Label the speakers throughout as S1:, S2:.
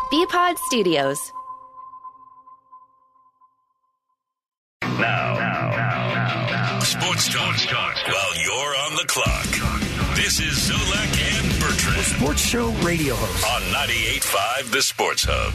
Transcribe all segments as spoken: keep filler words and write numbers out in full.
S1: B-Pod Studios.
S2: Now, now, now, now, now. Sports talk, talk while you're on the clock. This is Zolak and Bertrand.
S3: The Sports Show radio host.
S2: On ninety-eight point five The Sports Hub.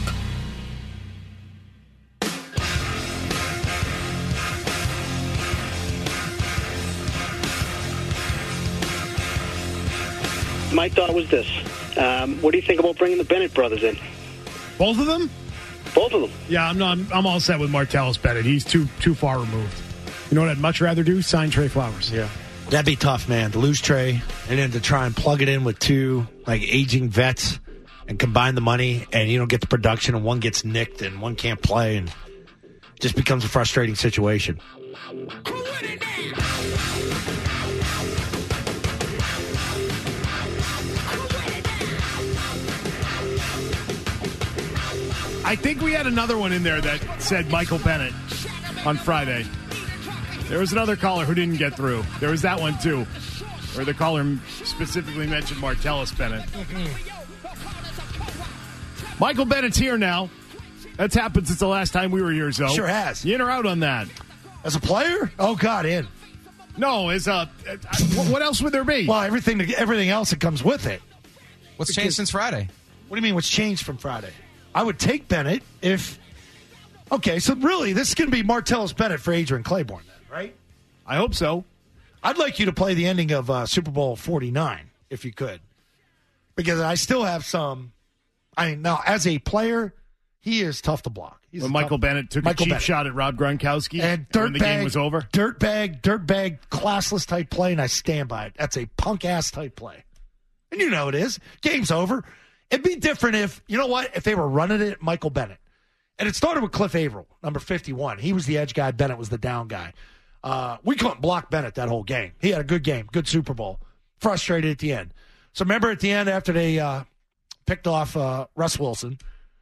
S4: My thought was this. Um, what do you think about bringing the Bennett brothers in?
S5: Both of them?
S4: Both of them.
S5: Yeah, I'm not. I'm all set with Martellus Bennett. He's too too far removed. You know what I'd much rather do? Sign Trey Flowers.
S3: Yeah. That'd be tough, man, to lose Trey and then to try and plug it in with two, like, aging vets and combine the money, and you don't get the production, and one gets nicked and one can't play, and it just becomes a frustrating situation.
S5: I think we had another one in there that said Michael Bennett on Friday. There was another caller who didn't get through. There was that one, too, where the caller specifically mentioned Martellus Bennett. Mm-hmm. Michael Bennett's here now. That's happened since the last time we were here, Zoe.
S3: Sure has.
S5: You in or out on that?
S3: As a player? Oh, God, in.
S5: No, as a... Uh, what else would there be?
S3: Well, everything everything else that comes with it.
S6: What's
S3: Because,
S6: changed since Friday?
S3: What do you mean what's changed from Friday? I would take Bennett if... Okay, so really, this is going to be Martellus Bennett for Adrian Claiborne then, right?
S5: I hope so.
S3: I'd like you to play the ending of uh, Super Bowl forty-nine, if you could. Because I still have some... I mean, now, as a player, he is tough to block. He's
S5: when Michael
S3: tough,
S5: Bennett took
S3: Michael
S5: a cheap
S3: Bennett.
S5: shot at Rob Gronkowski
S3: and
S5: when the game was over.
S3: Dirtbag, dirtbag, classless type play, and I stand by it. That's a punk-ass type play. And you know it is. Game's over. It'd be different if, you know what, if they were running it at Michael Bennett. And it started with Cliff Averill, number fifty-one. He was the edge guy. Bennett was the down guy. Uh, we couldn't block Bennett that whole game. He had a good game, good Super Bowl. Frustrated at the end. So remember at the end after they uh, picked off uh, Russ Wilson,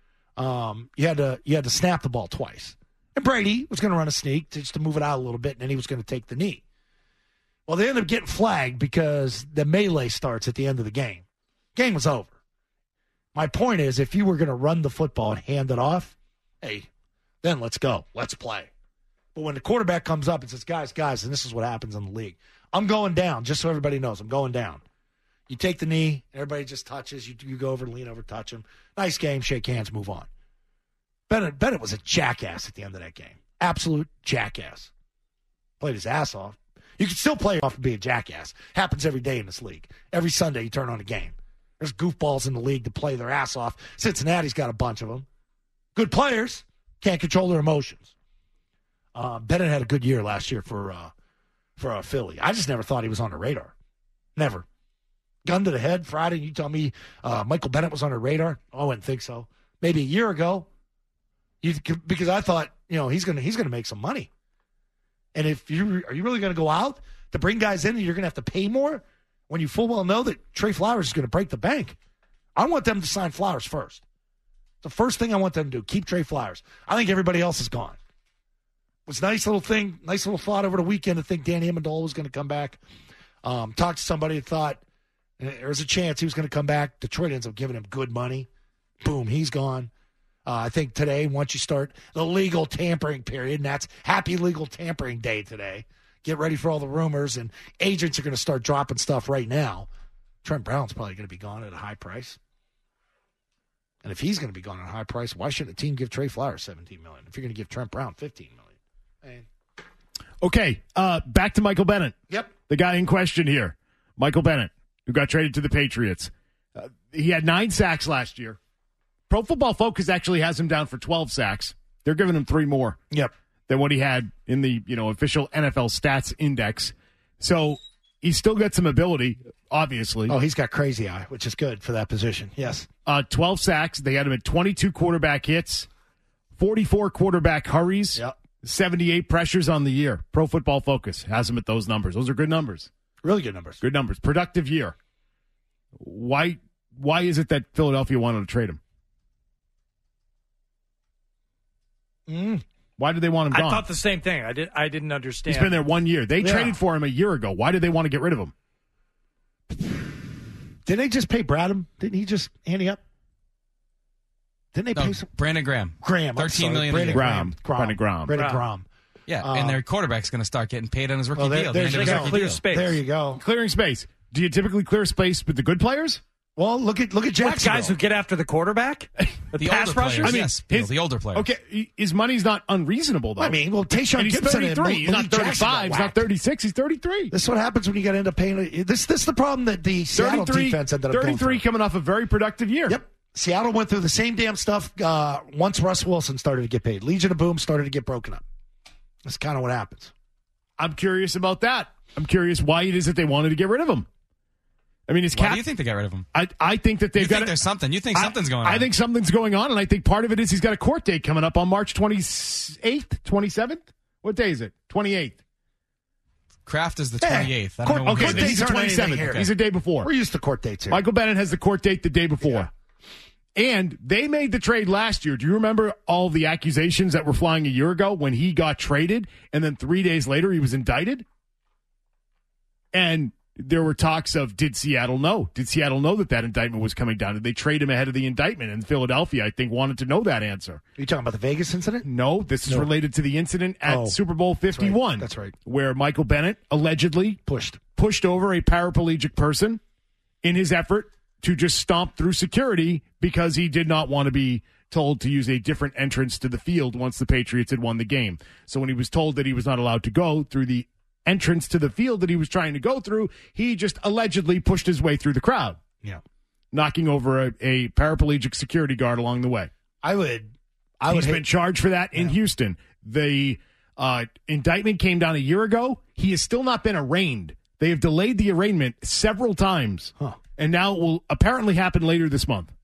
S3: um, you had to you had to snap the ball twice. And Brady was going to run a sneak to, just to move it out a little bit, and then he was going to take the knee. Well, they ended up getting flagged because the melee starts at the end of the game. Game was over. My point is, if you were going to run the football and hand it off, hey, then let's go. Let's play. But when the quarterback comes up and says, guys, guys, and this is what happens in the league. I'm going down, just so everybody knows. I'm going down. You take the knee, everybody just touches. You, you go over, lean over, touch him. Nice game, shake hands, move on. Bennett, Bennett was a jackass at the end of that game. Absolute jackass. Played his ass off. You can still play off and be a jackass. Happens every day in this league. Every Sunday you turn on a game. There's goofballs in the league to play their ass off. Cincinnati's got a bunch of them. Good players, can't control their emotions. Uh, Bennett had a good year last year for uh, for uh, Philly. I just never thought he was on the radar. Never. Gun to the head Friday, you tell me uh, Michael Bennett was on the radar? Oh, I wouldn't think so. Maybe a year ago, you, because I thought, you know, he's gonna he's gonna make some money. And if you are you really going to go out to bring guys in and you're going to have to pay more when you full well know that Trey Flowers is going to break the bank? I want them to sign Flowers first. The first thing I want them to do, keep Trey Flowers. I think everybody else is gone. It was a nice little thing, nice little thought over the weekend to think Danny Amendola was going to come back. Um, talked to somebody that thought there was a chance he was going to come back. Detroit ends up giving him good money. Boom, he's gone. Uh, I think today, once you start the legal tampering period, and that's happy legal tampering day today, get ready for all the rumors, and agents are going to start dropping stuff right now. Trent Brown's probably going to be gone at a high price. And if he's going to be gone at a high price, why shouldn't the team give Trey Flowers seventeen million dollars if you're going to give Trent Brown fifteen million dollars? Man.
S5: Okay, uh, back to Michael Bennett.
S3: Yep.
S5: The guy in question here, Michael Bennett, who got traded to the Patriots. Uh, he had nine sacks last year. Pro Football Focus actually has him down for twelve sacks. They're giving him three more.
S3: Yep.
S5: Than what he had in the, you know, official N F L stats index. So he's still got some ability, obviously.
S3: Oh, he's got crazy eye, which is good for that position. Yes.
S5: Uh, twelve sacks. They had him at twenty-two quarterback hits, forty-four quarterback hurries,
S3: yep.
S5: seventy-eight pressures on the year. Pro Football Focus has him at those numbers. Those are good numbers.
S3: Really good numbers.
S5: Good numbers. Productive year. Why, why is it that Philadelphia wanted to trade him?
S3: Mm.
S5: Why did they want him gone?
S7: I thought the same thing. I did. I didn't understand.
S5: He's been there one year. They
S3: Yeah.
S5: traded for him a year ago. Why did they want to get rid of him?
S3: Didn't they just pay Bradham? Didn't he just ante up? Didn't they
S1: No,
S3: pay some?
S1: Brandon Graham.
S3: Graham. I'm
S1: thirteen
S3: sorry,
S1: million a
S3: Brandon
S1: year.
S5: Graham. Brandon Graham.
S3: Brandon
S7: Graham.
S3: Graham.
S1: Yeah,
S3: Uh,
S1: and their quarterback's going to start getting paid on his rookie
S3: Oh, there-
S1: deal.
S3: there
S1: the end
S3: you
S1: of his
S3: go.
S1: rookie
S7: Clear
S1: deal.
S7: space.
S3: There you go.
S5: Clearing space. Do you typically clear space with the good players?
S3: Well, look at look at
S7: What,
S3: Jacksonville.
S7: guys who get after the quarterback? The,
S1: The
S7: pass
S1: older
S7: rushers?
S1: players.
S5: I mean,
S1: yes, Bill,
S5: his-
S1: the older players.
S5: Okay, his money's not unreasonable, though.
S3: I mean, well, Tayshaun
S5: and he's
S3: Gibson and
S5: thirty-three. He's
S3: Malik
S5: not
S3: Jackson got
S5: thirty-five. He's not
S3: whacked.
S5: thirty-six. He's thirty-three.
S3: This is what happens when you get into paying. This this is the problem that the Seattle
S5: thirty-three,
S3: defense ended up going
S5: thirty-three
S3: through.
S5: coming off a very productive year.
S3: Yep. Seattle went through the same damn stuff uh, once Russ Wilson started to get paid. Legion of Boom started to get broken up. That's kind of what happens.
S5: I'm curious about that. I'm curious why it is that they wanted to get rid of him. I mean, his
S1: Why
S5: cap.
S1: do you think they got rid of him?
S5: I I think that they've
S1: You
S5: got
S1: think there's something. You think
S5: I-
S1: something's going on.
S5: I think something's going on, and I think part of it is he's got a court date coming up on March twenty-eighth, twenty-seventh. What day is it? twenty-eighth.
S1: Kraft is the
S3: Hey,
S1: twenty-eighth. I don't
S3: court-
S1: know when
S5: Okay,
S3: Court
S1: it
S5: then
S1: is.
S5: he's
S3: dates
S5: the
S3: aren't anything
S5: twenty-seventh.
S3: here.
S5: He's a day before.
S3: We're used to court dates here.
S5: Michael Bennett has the court date the day before. And they made the trade last year. Do you remember all the accusations that were flying a year ago when he got traded and then three days later he was indicted? And there were talks of, did Seattle know? Did Seattle know that that indictment was coming down? Did they trade him ahead of the indictment? And Philadelphia, I think, wanted to know that answer.
S3: Are you talking about the Vegas incident?
S5: No, this is
S3: No.
S5: related to the incident at
S3: Oh,
S5: Super Bowl fifty-one.
S3: That's right.
S5: Where Michael Bennett allegedly
S3: Pushed.
S5: pushed over a paraplegic person in his effort to just stomp through security because he did not want to be told to use a different entrance to the field once the Patriots had won the game. So when he was told that he was not allowed to go through the entrance to the field that he was trying to go through, he just allegedly pushed his way through the crowd,
S3: Yeah.
S5: knocking over a, a paraplegic security guard along the way.
S3: I would. I would.
S5: He's
S3: hate-
S5: been charged for that in
S3: Yeah.
S5: Houston. The uh, indictment came down a year ago. He has still not been arraigned. They have delayed the arraignment several times,
S3: Huh.
S5: and now it will apparently happen later this month.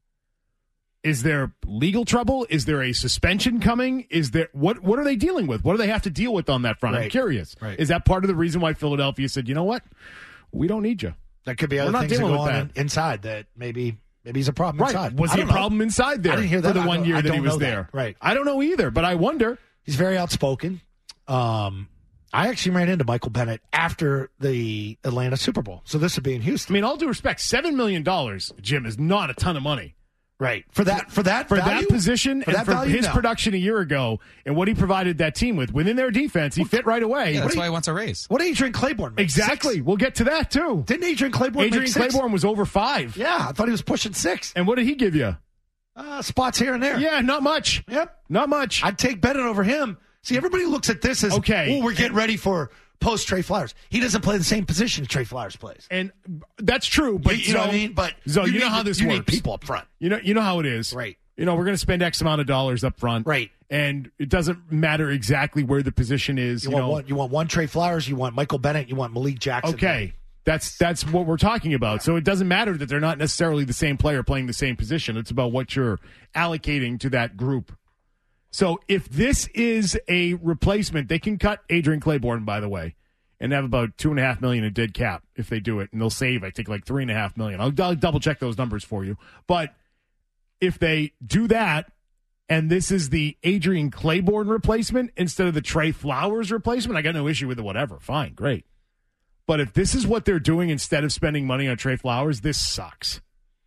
S5: Is there legal trouble? Is there a suspension coming? Is there what? What are they dealing with? What do they have to deal with on that front? I'm
S3: Right.
S5: curious.
S3: Right.
S5: Is that part of the reason why Philadelphia said, you know what, we don't need you?
S3: There could be
S5: We're
S3: other
S5: not
S3: things that
S5: dealing
S3: go
S5: with
S3: on
S5: that.
S3: in, inside that maybe maybe he's a problem
S5: Right?
S3: inside.
S5: Was
S3: I
S5: he a
S3: don't know.
S5: problem inside there
S3: I didn't hear that.
S5: for the
S3: I
S5: one
S3: don't-
S5: year
S3: I
S5: that he
S3: don't
S5: was
S3: know that.
S5: there?
S3: Right.
S5: I don't know either, but I wonder.
S3: He's very outspoken. Um, I actually ran into Michael Bennett after the Atlanta Super Bowl, so this would be in
S5: I
S3: Houston.
S5: mean, all due respect, seven million dollars, Jim, is not a ton of money.
S3: Right for that for that
S5: For
S3: value?
S5: that position
S3: for
S5: and
S3: that
S5: for
S3: value,
S5: his
S3: no.
S5: production a year ago and what he provided that team with within their defense, he fit right away.
S1: Yeah, that's
S3: do you-
S1: why he wants a raise.
S3: What did Adrian Claiborne make?
S5: Exactly.
S3: Six?
S5: We'll get to that too.
S3: Didn't Adrian Claiborne
S5: Adrian
S3: make six?
S5: Claiborne was over five.
S3: Yeah, I thought he was pushing six.
S5: And what did he give you?
S3: Uh, spots here and there.
S5: Yeah, not much.
S3: Yep.
S5: Not much.
S3: I'd take Bennett over him. See, everybody looks at this as
S5: Okay.
S3: Oh, we're getting ready for post Trey Flowers. He doesn't play the same position Trey Flowers plays.
S5: and that's true, but
S3: you, you know what I mean? But
S5: so you, know
S3: need-
S5: how this
S3: you
S5: works.
S3: need people up front.
S5: You know, you know how it is.
S3: Right.
S5: You know, we're going to spend X amount of dollars up front.
S3: Right.
S5: And it doesn't matter exactly where the position is.
S3: You,
S5: You,
S3: want
S5: know,
S3: one. You want one Trey Flowers. You want Michael Bennett. You want Malik Jackson.
S5: okay. That's that's what we're talking about. So it doesn't matter that they're not necessarily the same player playing the same position. It's about what you're allocating to that group. So if this is a replacement, they can cut Adrian Claiborne, by the way, and have about two and a half million in dead cap if they do it, and they'll save, I think, like three and a half million. I'll, I'll double check those numbers for you. But if they do that, and this is the Adrian Claiborne replacement instead of the Trey Flowers replacement, I got no issue with it. Whatever, fine, great. But if this is what they're doing instead of spending money on Trey Flowers, this sucks.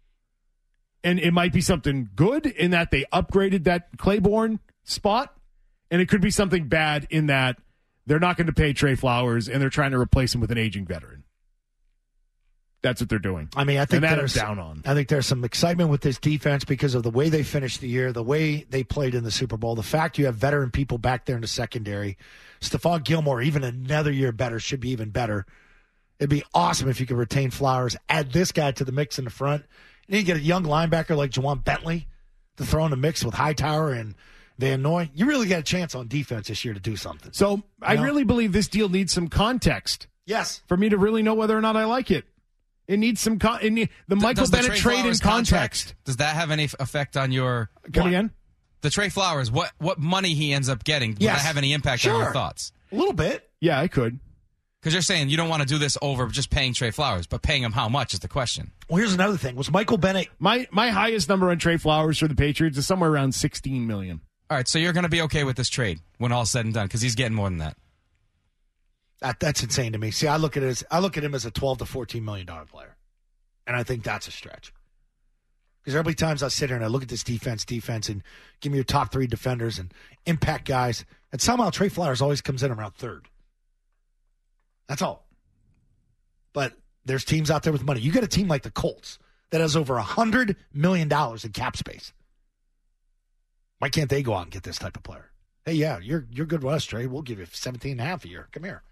S5: And it might be something good in that they upgraded that Claiborne spot, and it could be something bad in that they're not going to pay Trey Flowers and they're trying to replace him with an aging veteran. That's what they're doing.
S3: I mean, I think
S5: and that I'm
S3: there's
S5: down on.
S3: I think there's some excitement with this defense because of the way they finished the year, the way they played in the Super Bowl, the fact you have veteran people back there in the secondary. Stephon Gilmore, even another year better, should be even better. It'd be awesome if you could retain Flowers, add this guy to the mix in the front, and then you get a young linebacker like Juwan Bentley to throw in the mix with Hightower and Van Noy. You really got a chance on defense this year to do something.
S5: So I
S3: know?
S5: really believe this deal needs some context
S3: Yes.
S5: for me to really know whether or not I like it. It needs some con- it need- the Michael
S1: Does the
S5: Bennett
S1: Trey
S5: trade in
S1: Flowers
S5: context.
S1: contract, does that have any f- effect on your
S5: Come again?
S1: the Trey Flowers? What what money he ends up getting? Does
S3: Yes.
S1: that have any impact on
S3: Sure.
S1: your thoughts?
S3: A little bit.
S5: Yeah, I could.
S1: Because you're saying you don't want to do this over just paying Trey Flowers, but paying him how much is the question.
S3: Well, here's another thing. Was Michael Bennett
S5: My my highest number on Trey Flowers for the Patriots is somewhere around sixteen million.
S1: All right, so you're going to be okay with this trade when all's said and done because he's getting more than that.
S3: That, that's insane to me. See, I look at it as I look at him as a twelve to fourteen million dollar player, and I think that's a stretch. Because every times I sit here and I look at this defense, defense, and give me your top three defenders and impact guys, and somehow Trey Flowers always comes in around third. That's all. But there's teams out there with money. You got a team like the Colts that has over one hundred million dollars in cap space. Why can't they go out and get this type of player? Hey, yeah, you're you're good with us, Trey. We'll give you seventeen and a half a year. Come here.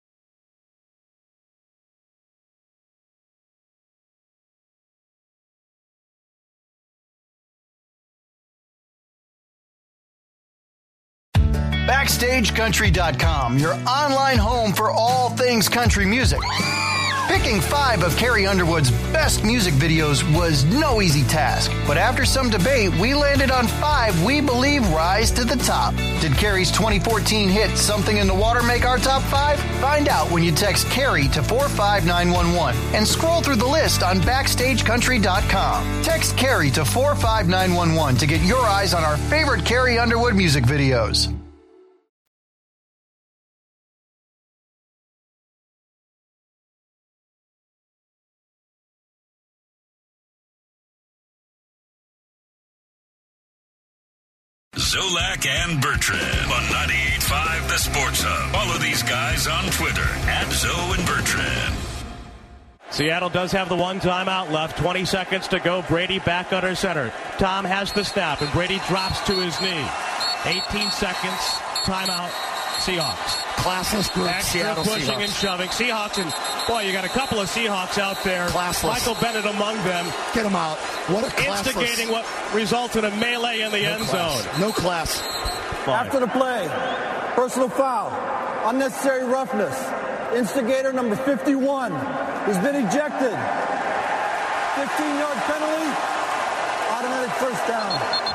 S6: Backstage Country dot com, your online home for all things country music. Picking five of Carrie Underwood's best music videos was no easy task, but after some debate, we landed on five we believe rise to the top. Did Carrie's twenty fourteen hit Something in the Water make our top five? Find out when you text Carrie to four five nine one one and scroll through the list on Backstage Country dot com. Text Carrie to four five nine one one to get your eyes on our favorite Carrie Underwood music videos.
S2: Zolak and Bertrand on ninety-eight point five The Sports Hub. Follow these guys on Twitter at Zo and Bertrand.
S8: Seattle does have the one timeout left. twenty seconds to go. Brady back under center. Tom has the snap, and Brady drops to his knee. eighteen seconds. Timeout. Seahawks.
S3: Classless group.
S8: Extra
S3: Seattle
S8: pushing
S3: Seahawks.
S8: and shoving. Seahawks, and boy, you got a couple of Seahawks out there.
S3: Classless.
S8: Michael Bennett among them.
S3: Get them out. What a classless.
S8: Instigating what results in a melee in the
S3: no
S8: end
S3: class.
S8: zone.
S3: No class.
S8: Five.
S9: After the play, personal foul, unnecessary roughness. Instigator number fifty-one has been ejected. fifteen-yard penalty, automatic first down.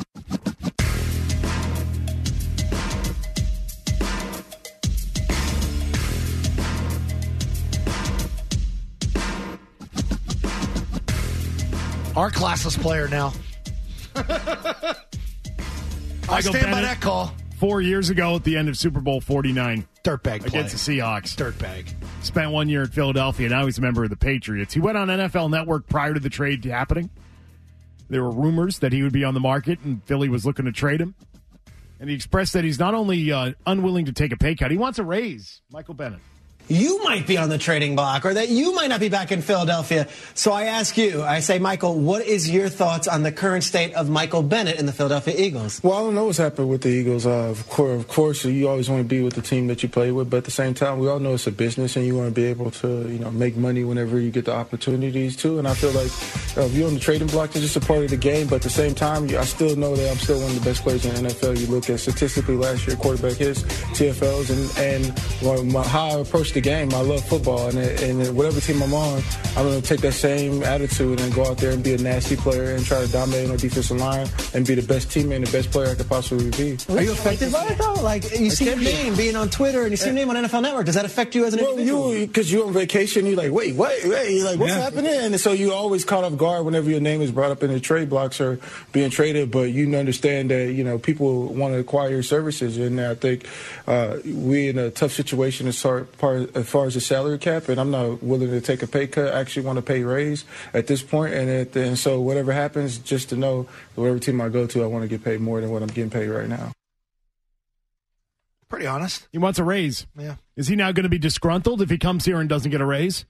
S3: Our classless player now. I
S5: Michael
S3: stand by
S5: Bennett,
S3: that call.
S5: Four years ago at the end of Super Bowl forty-nine.
S3: Dirtbag play.
S5: Against the Seahawks.
S3: Dirtbag.
S5: Spent one year at Philadelphia. Now he's a member of the Patriots. He went on N F L Network prior to the trade happening. There were rumors that he would be on the market, and Philly was looking to trade him. And he expressed that he's not only uh, unwilling to take a pay cut, he wants a raise. Michael Bennett.
S10: You might be on the trading block, or that you might not be back in Philadelphia. So I ask you, I say, Michael, what is your thoughts on the current state of Michael Bennett in the Philadelphia Eagles?
S11: Well, I don't know what's happened with the Eagles. Uh, of, course, of course, you always want to be with the team that you play with, but at the same time, we all know it's a business, and you want to be able to, you know, make money whenever you get the opportunities to. And I feel like uh, if you're on the trading block, it's just a part of the game. But at the same time, I still know that I'm still one of the best players in the N F L. You look at statistically last year, quarterback hits, T F Ls, and and well, my, how I approach the game. I love football. And, and whatever team I'm on, I'm going to take that same attitude and go out there and be a nasty player and try to dominate on the defensive line and be the best teammate and the best player I could possibly be.
S10: Are you affected by it, though? Like, you see your name being on Twitter and you see your name on N F L Network. Does that affect you as an
S11: well,
S10: individual?
S11: Well, because you're on vacation, you're like, wait, wait, wait. You're like, what's yeah. happening? And so you're always caught off guard whenever your name is brought up in the trade blocks or being traded. But you understand that, you know, people want to acquire your services. And I think uh, we're in a tough situation as far, as far as the salary cap. And I'm not willing to take a pay cut. I actually want to pay raise at this point. And, it, and so whatever happens, just to know whatever team I go to, I want to get paid more than what I'm getting paid right now.
S3: Pretty honest.
S5: He wants a raise.
S3: Yeah.
S5: Is he now going to be disgruntled if he comes here and doesn't get a raise?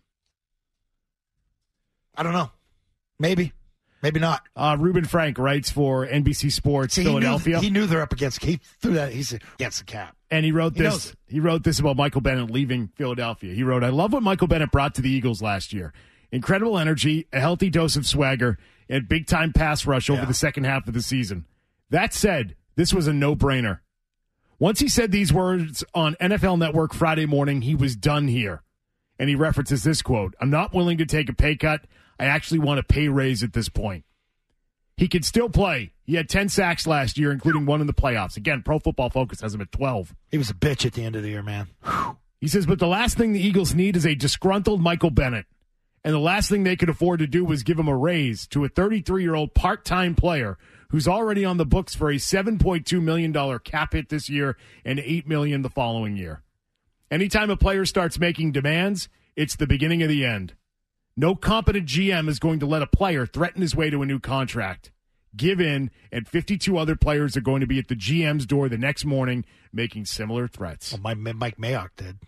S3: I don't know. Maybe. Maybe not.
S5: Uh, Reuben Frank writes for N B C Sports
S3: See,
S5: Philadelphia.
S3: He knew, he knew they're up against. He threw that. He's against the cap.
S5: And he wrote
S3: He
S5: this.
S3: knows.
S5: He wrote this about Michael Bennett leaving Philadelphia. He wrote, "I love what Michael Bennett brought to the Eagles last year. Incredible energy, a healthy dose of swagger, and big time pass rush over
S3: Yeah.
S5: the second half of the season. That said, this was a no brainer. Once he said these words on N F L Network Friday morning, he was done here." And he references this quote: "I'm not willing to take a pay cut. I actually want a pay raise at this point." He could still play. He had ten sacks last year, including one in the playoffs. Again, Pro Football Focus has him at twelve.
S3: He was a bitch at the end of the year, man.
S5: He says, but the last thing the Eagles need is a disgruntled Michael Bennett. And the last thing they could afford to do was give him a raise to a thirty-three-year-old part-time player who's already on the books for a seven point two million dollars cap hit this year and eight million dollars the following year. Anytime a player starts making demands, it's the beginning of the end. No competent G M is going to let a player threaten his way to a new contract, give in, and fifty-two other players are going to be at the G M's door the next morning making similar threats.
S3: Well, my, Mike Mayock did.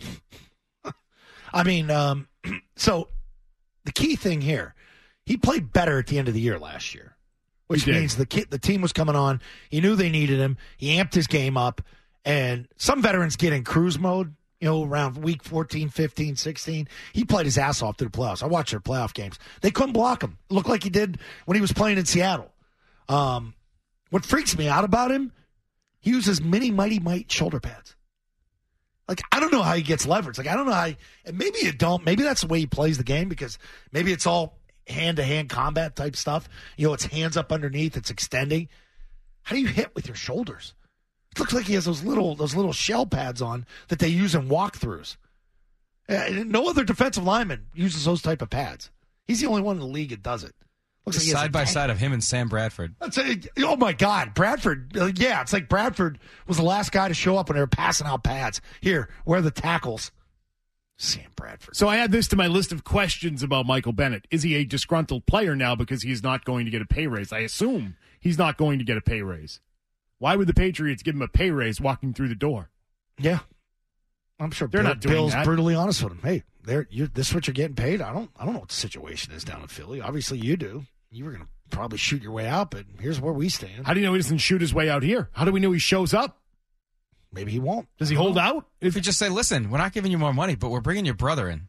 S3: I mean, um, so the key thing here, he played better at the end of the year last year, which means the kid, the team was coming on. He knew they needed him. He amped his game up, and some veterans get in cruise mode. You know, around week fourteen, fifteen, sixteen, he played his ass off through the playoffs. I watched their playoff games. They couldn't block him. It looked like he did when he was playing in Seattle. Um, what freaks me out about him, he uses mini Mighty Might shoulder pads. Like, I don't know how he gets leverage. Like, I don't know how he, and maybe you don't. Maybe that's the way he plays the game because maybe it's all hand-to-hand combat type stuff. You know, it's hands up underneath. It's extending. How do you hit with your shoulders? It looks like he has those little those little shell pads on that they use in walkthroughs. Uh, no other defensive lineman uses those type of pads. He's the only one in the league that does it. Looks like he has
S1: side
S3: a
S1: by
S3: tank.
S1: side of him and Sam Bradford.
S3: That's a, oh, my God. Bradford. Uh, yeah, it's like Bradford was the last guy to show up when they were passing out pads. Here, where are the tackles? Sam Bradford.
S5: So I add this to my list of questions about Michael Bennett. Is he a disgruntled player now because he's not going to get a pay raise? I assume he's not going to get a pay raise. Why would the Patriots give him a pay raise walking through the door?
S3: Yeah. I'm sure
S5: They're
S3: Bill,
S5: not doing
S3: Bill's
S5: that.
S3: brutally honest with him. Hey, there, you this is what you're getting paid? I don't I don't know what the situation is down in Philly. Obviously you do. You were going to probably shoot your way out, but here's where we stand.
S5: How do you know he doesn't shoot his way out here? How do we know he shows up?
S3: Maybe he won't.
S5: Does he hold out?
S1: If you just say, listen, we're not giving you more money, but we're bringing your brother in.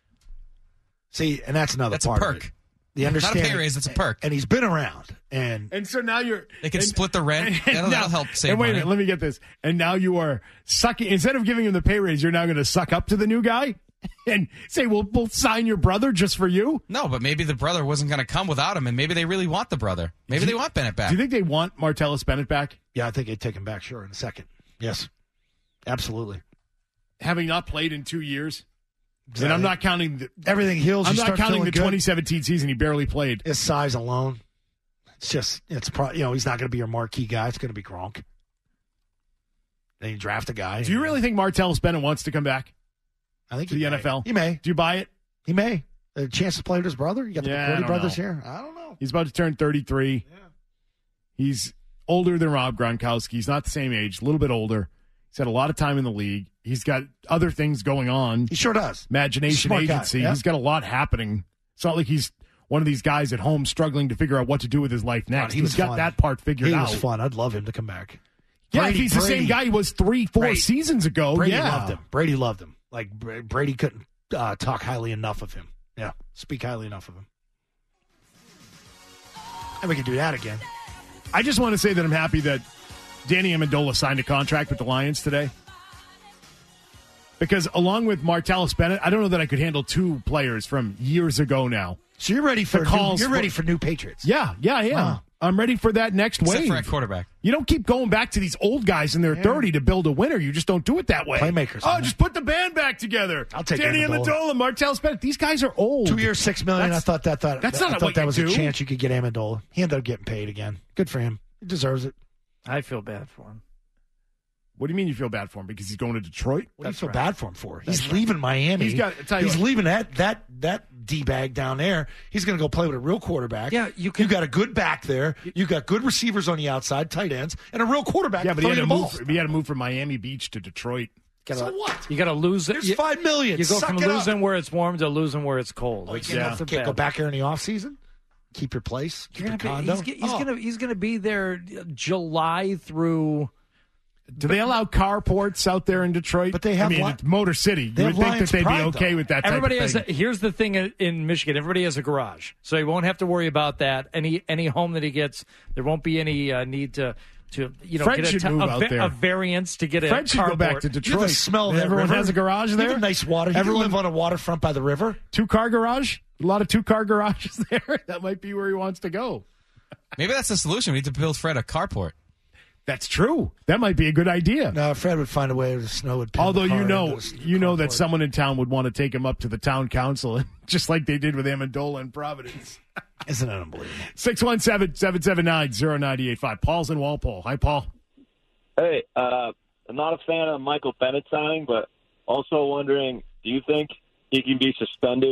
S3: See, and that's another
S1: That's a
S3: part
S1: perk.
S3: of it. The understanding,
S1: Not a pay raise, it's a perk.
S3: And he's been around. And
S5: And so now you're...
S1: They can
S5: and-
S1: split the rent.
S5: and
S1: That'll,
S5: now-
S1: that'll help save
S5: And wait a
S1: money.
S5: minute, let me get this. And now you are sucking... Instead of giving him the pay raise, you're now going to suck up to the new guy? And say, well, we'll sign your brother just for you?
S1: No, but maybe the brother wasn't going to come without him, and maybe they really want the brother. Maybe they want Bennett back.
S5: Do you think they want Martellus Bennett back?
S3: Yeah, I think they'd take him back, sure, in a second. Yes. Absolutely.
S5: Having not played in two years? And I'm not counting... The,
S3: Everything heals.
S5: I'm
S3: you
S5: not
S3: start
S5: counting
S3: feeling
S5: the
S3: good.
S5: twenty seventeen season. He barely played.
S3: His size alone. It's just, it's pro- you know, he's not going to be your marquee guy. It's going to be Gronk. Then you draft a guy.
S5: Do you really think Martellus Bennett wants to come back
S3: I think
S5: to
S3: he
S5: the
S3: may.
S5: N F L?
S3: He may.
S5: Do you buy it?
S3: He may. A chance to play with his brother? You got the
S5: Yeah, I
S3: McCourty
S5: don't
S3: brothers
S5: know.
S3: here? I don't know.
S5: He's about to turn thirty-three.
S3: Yeah.
S5: He's older than Rob Gronkowski. He's not the same age, a little bit older. He's had a lot of time in the league. He's got other things going on.
S3: He sure does.
S5: Imagination
S3: Smart guy,
S5: Agency.
S3: yeah.
S5: He's got a lot happening. It's not like he's one of these guys at home struggling to figure out what to do with his life next.
S3: God, he
S5: He's
S3: was
S5: got
S3: fun.
S5: that part figured
S3: He
S5: out.
S3: was fun. I'd love him to come back.
S5: Yeah,
S3: Brady-
S5: if he's the
S3: Brady-
S5: same guy he was three, four
S3: Brady-
S5: seasons ago.
S3: Brady
S5: yeah.
S3: loved him. Brady loved him. Like, Br- Brady couldn't uh, talk highly enough of him. Yeah, speak highly enough of him. And we can do that again.
S5: I just want to say that I'm happy that Danny Amendola signed a contract with the Lions today. Because along with Martellus Bennett, I don't know that I could handle two players from years ago now.
S3: So you're ready for
S5: The
S3: new,
S5: calls
S3: you're
S5: for-
S3: ready for new Patriots.
S5: Yeah, yeah, I am.
S3: Wow.
S5: I'm ready for that next
S1: Except
S5: wave.
S1: for at quarterback.
S5: You don't keep going back to these old guys in their
S3: Yeah.
S5: thirty to build a winner. You just don't do it that way.
S3: Playmakers,
S5: Oh,
S3: man.
S5: just put the band back together.
S3: I'll take
S5: Danny
S3: Amendola.
S5: Amendola, Martellus Bennett. These guys are old.
S3: Two years, six million.
S5: That's-
S3: I thought that. Thought,
S5: that's
S3: I
S5: not
S3: thought
S5: what
S3: that
S5: you
S3: was
S5: do.
S3: a chance you could get Amendola. He ended up getting paid again. Good for him. He deserves it.
S7: I feel bad for him.
S5: What do you mean you feel bad for him? Because he's going to Detroit?
S3: What do you
S7: That's
S3: feel
S7: right.
S3: bad for him for? He's
S7: That's
S3: leaving Miami.
S5: He's got- tell you
S3: He's
S5: what.
S3: leaving that that that d bag down there. He's going to go play with a real quarterback.
S7: Yeah, you can-
S3: You got a good back there. You got good receivers on the outside, tight ends, and a real quarterback.
S5: Yeah, but he
S3: throwing
S5: had, to
S3: the
S5: move,
S3: ball.
S5: he had to move from Miami Beach to Detroit.
S7: Gotta,
S3: So what?
S7: You got to lose it.
S3: There's
S7: you,
S3: five million.
S7: You go
S3: Suck
S7: from
S3: it up.
S7: losing where it's warm to losing where it's cold.
S3: Oh, you
S7: Like,
S3: can't,
S7: yeah,
S3: can't go back here in the off season. Keep your place. Keep
S7: You're
S3: your
S7: gonna be,
S3: condo.
S7: he's, ge- he's
S3: Oh.
S7: gonna he's gonna be there July through.
S5: Do they allow carports out there in Detroit?
S3: But they have
S5: I mean,
S3: li-
S5: it's Motor City. You
S3: they
S5: would
S3: have
S5: think that
S3: Lions
S5: they'd
S3: Pride,
S5: be okay
S3: though.
S5: with that
S7: Everybody
S5: type
S7: has.
S5: of
S7: A,
S5: thing.
S7: here's the thing in Michigan. Everybody has a garage, so he won't have to worry about that. Any any home that he gets, there won't be any uh, need to to you know
S5: Fred
S7: get a,
S5: should
S7: t-
S5: move
S7: a,
S5: out
S7: va-
S5: there.
S7: a variance to get a
S5: Fred should go back
S7: carport.
S5: to
S3: You have
S5: Detroit.
S3: the smell of that
S5: Everyone
S3: river.
S5: has a garage
S3: You
S5: there.
S3: have a nice water. You
S5: Everyone
S3: can live on a waterfront by the river.
S5: two car garage. A lot of two car garages there. That might be where he wants to go.
S1: Maybe that's the solution. We need to build Fred a carport.
S5: That's true. That might be a good idea.
S3: No, Fred would find a way. The snow would. pin
S5: Although
S3: the
S5: you
S3: car
S5: know,
S3: into his
S5: you know that
S3: carport.
S5: someone in town would want to take him up to the town council, just like they did with Amendola and Providence.
S3: Isn't that unbelievable?
S5: six one seven, seven seven nine, zero nine eight five. Paul's in Walpole. Hi, Paul.
S12: Hey, uh, I'm not a fan of Michael Bennett signing, but also wondering, do you think he can be suspended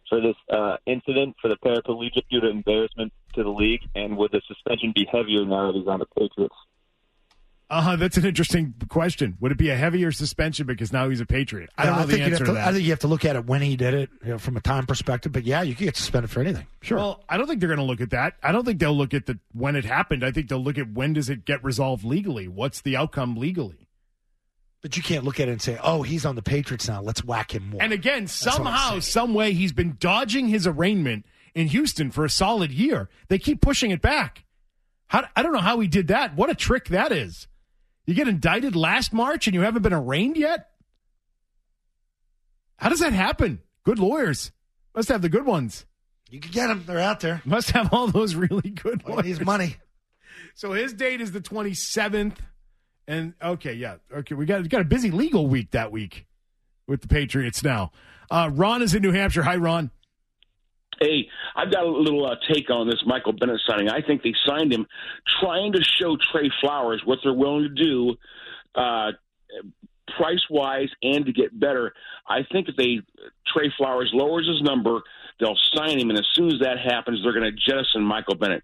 S12: for this uh, incident for the paraplegic due to embarrassment to the league? And would the suspension be heavier now that he's on the Patriots?
S5: Uh, that's an interesting question. Would it be a heavier suspension because now he's a Patriot? I don't
S3: Yeah,
S5: know the
S3: think you'd
S5: answer
S3: have
S5: to
S3: to,
S5: that.
S3: I think you have to look at it when he did it, you know, from a time perspective. But yeah, you could get suspended for anything. Sure.
S5: Well, I don't think they're going to look at that. I don't think they'll look at the when it happened. I think they'll look at when does it get resolved legally? What's the outcome legally?
S3: But you can't look at it and say, "Oh, he's on the Patriots now. Let's whack him more."
S5: And again,
S3: That's what I'm
S5: somehow,
S3: saying.
S5: some way, he's been dodging his arraignment in Houston for a solid year. They keep pushing it back. How, I don't know how he did that. What a trick that is. You get indicted last March and you haven't been arraigned yet? How does that happen? Good lawyers. Must have the good ones.
S3: You can get them. They're out there.
S5: Must have all those really good
S3: Well,
S5: ones.
S3: he needs money.
S5: So his date is the twenty-seventh. And, okay, yeah. Okay, we got, we got a busy legal week that week with the Patriots now. Uh, Ron is in New Hampshire. Hi, Ron.
S13: Hey, I've got a little uh, take on this Michael Bennett signing. I think they signed him trying to show Trey Flowers what they're willing to do uh, price-wise and to get better. I think if they Trey Flowers lowers his number, they'll sign him, and as soon as that happens, they're going to jettison Michael Bennett.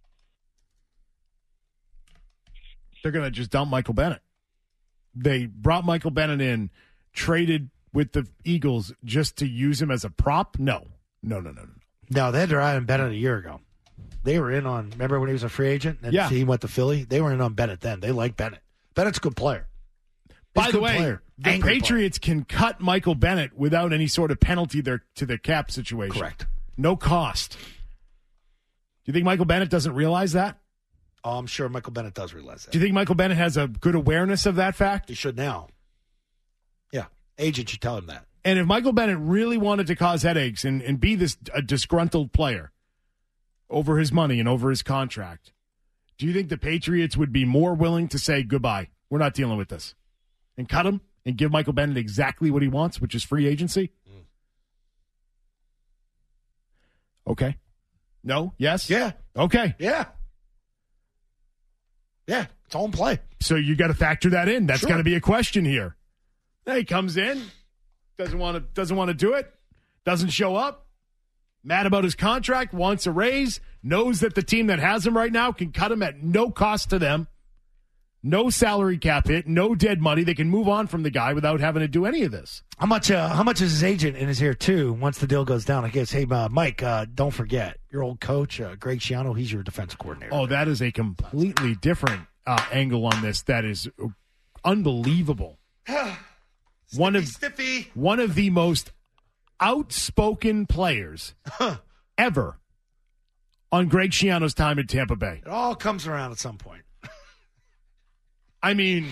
S5: They're going to just dump Michael Bennett. They brought Michael Bennett in, traded with the Eagles just to use him as a prop? No. No, no, no, no.
S3: No, they had to ride on Bennett a year ago. They were in on, remember when he was a free agent? And
S5: Yeah.
S3: he went to Philly? They were in on Bennett then. They like Bennett. Bennett's a good player. He's
S5: By
S3: a
S5: the
S3: good
S5: way,
S3: player.
S5: the
S3: Angry
S5: Patriots can cut Michael Bennett without any sort of penalty there to the cap situation.
S3: Correct.
S5: No cost. Do you think Michael Bennett doesn't realize that?
S3: Oh, I'm sure Michael Bennett does realize that.
S5: Do you think Michael Bennett has a good awareness of that fact?
S3: He should now. Yeah. Agent should tell him that.
S5: And if Michael Bennett really wanted to cause headaches and, and be this a disgruntled player over his money and over his contract, do you think the Patriots would be more willing to say, goodbye, we're not dealing with this, and cut him and give Michael Bennett exactly what he wants, which is free agency? Mm. Okay. No? Yes?
S3: Yeah.
S5: Okay.
S3: Yeah. Yeah. It's all in play.
S5: So you got to factor that in. That's
S3: Sure.
S5: got to be a question here. He comes in, doesn't want to doesn't want to do it, doesn't show up, mad about his contract, wants a raise, knows that the team that has him right now can cut him at no cost to them, no salary cap hit, no dead money. They can move on from the guy without having to do any of this.
S3: How much? Uh, how much is his agent in his ear too? Once the deal goes down, I guess. Hey, uh, Mike, uh, don't forget your old coach, uh, Greg Schiano. He's your defensive coordinator.
S5: Oh, that is a completely different uh, angle on this. That is unbelievable. One of
S3: Stiffy.
S5: one of the most outspoken players ever on Greg Schiano's time in Tampa Bay.
S3: It all comes around at some point.
S5: I mean,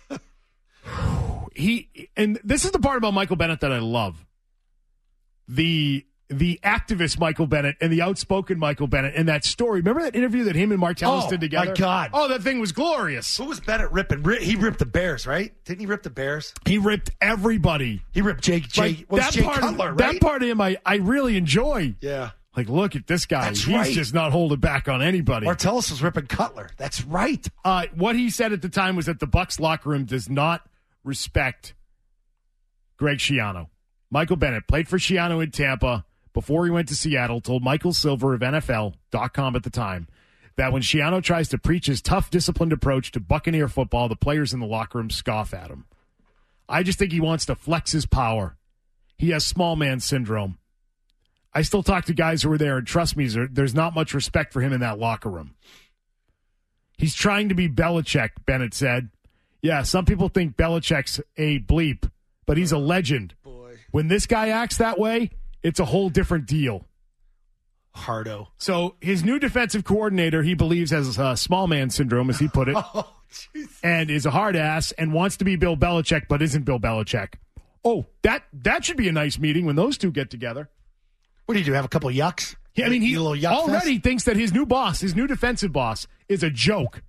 S5: he and this is the part about Michael Bennett that I love. The the activist Michael Bennett and the outspoken Michael Bennett and that story. Remember that interview that him and Martellus
S3: Oh,
S5: did together?
S3: my God.
S5: Oh, that thing was glorious.
S3: Who was Bennett ripping? Ri- He ripped the Bears, right? Didn't he rip the Bears?
S5: He ripped everybody.
S3: He ripped Jake. Jay,
S5: Like,
S3: was
S5: that
S3: Jay
S5: part,
S3: Cutler,
S5: that
S3: right?
S5: part of him, I, I really enjoy.
S3: Yeah.
S5: Like, look at this guy.
S3: That's
S5: He's
S3: right.
S5: just not holding back on anybody.
S3: Martellus was ripping Cutler. That's right.
S5: Uh, what he said at the time was that the Bucs locker room does not respect Greg Schiano. Michael Bennett played for Schiano in Tampa before he went to Seattle, told Michael Silver of N F L dot com at the time that when Schiano tries to preach his tough, disciplined approach to Buccaneer football, the players in the locker room scoff at him. I just think he wants to flex his power. He has small man syndrome. I still talk to guys who were there, and trust me, there's not much respect for him in that locker room. He's trying to be Belichick, Bennett said. Yeah, some people think Belichick's a bleep, but he's a legend.
S3: Boy.
S5: When this guy acts that way, it's a whole different deal.
S3: Hardo.
S5: So his new defensive coordinator, he believes, has uh, small man syndrome, as he put it,
S3: Oh, jeez.
S5: and is a hard ass and wants to be Bill Belichick, but isn't Bill Belichick. Oh, that that should be a nice meeting when those two get together.
S3: What do you do? Have a couple of yucks?
S5: Yeah, I mean, he
S3: You little yuck
S5: already
S3: fest?
S5: thinks that his new boss, his new defensive boss, is a joke.